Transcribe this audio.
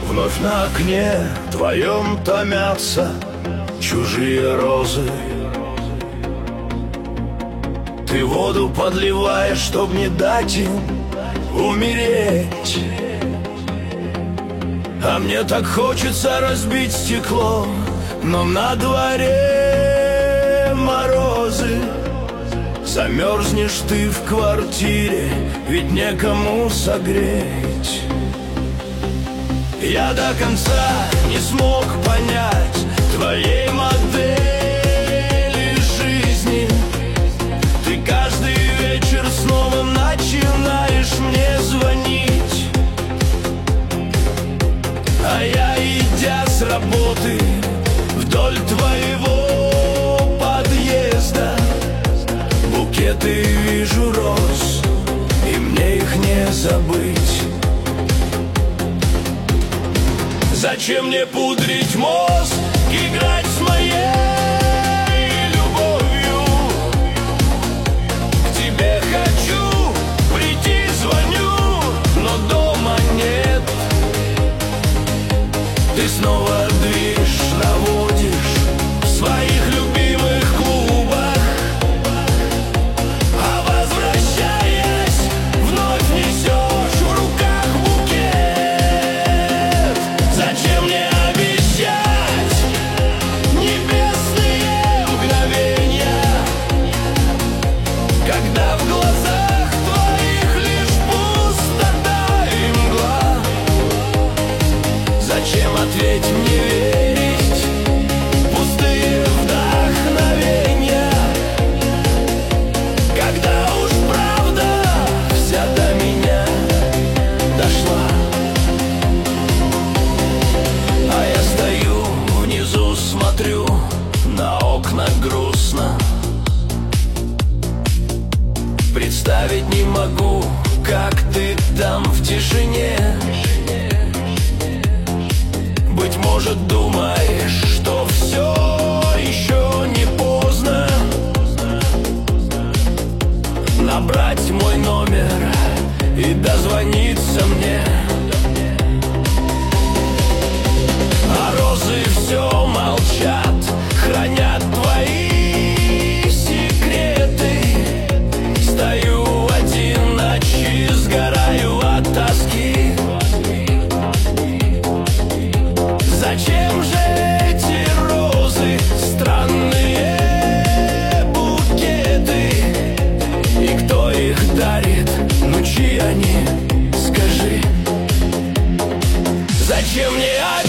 Вновь на окне твоем томятся чужие розы. Ты воду подливаешь, чтоб не дать им умереть. А мне так хочется разбить стекло, но на дворе морозы. Замерзнешь ты в квартире, ведь некому согреть. Я до конца не смог понять твоей модели жизни. Ты каждый вечер снова начинаешь мне звонить, а я, идя с работы, вдоль твоего подъезда букеты вижу роз, и мне их не забыть. Зачем мне пудрить мозг, играть с моей любовью? К тебе хочу прийти, звоню, но дома нет. Ты снова движ наводишь в своих любимых клубах, а возвращаясь, вновь несешь в руках букет. Зачем мне обещать небесные мгновения, когда в глазах твоих лишь пустота и мгла? Зачем, ответь мне, верить в пустые вдохновения, когда уж правда вся до меня дошла? А я стою внизу, смотрю на окна грустно. Представить не могу, как ты там в тишине. Быть может, думаешь, что все еще не поздно набрать мой номер и дозвониться мне. А розы все молчат, хранят твои секреты. Стою один, ночи сгораю от тоски. Зачем же эти розы, странные букеты? И кто их дарит? Ну чьи они, скажи? Зачем мне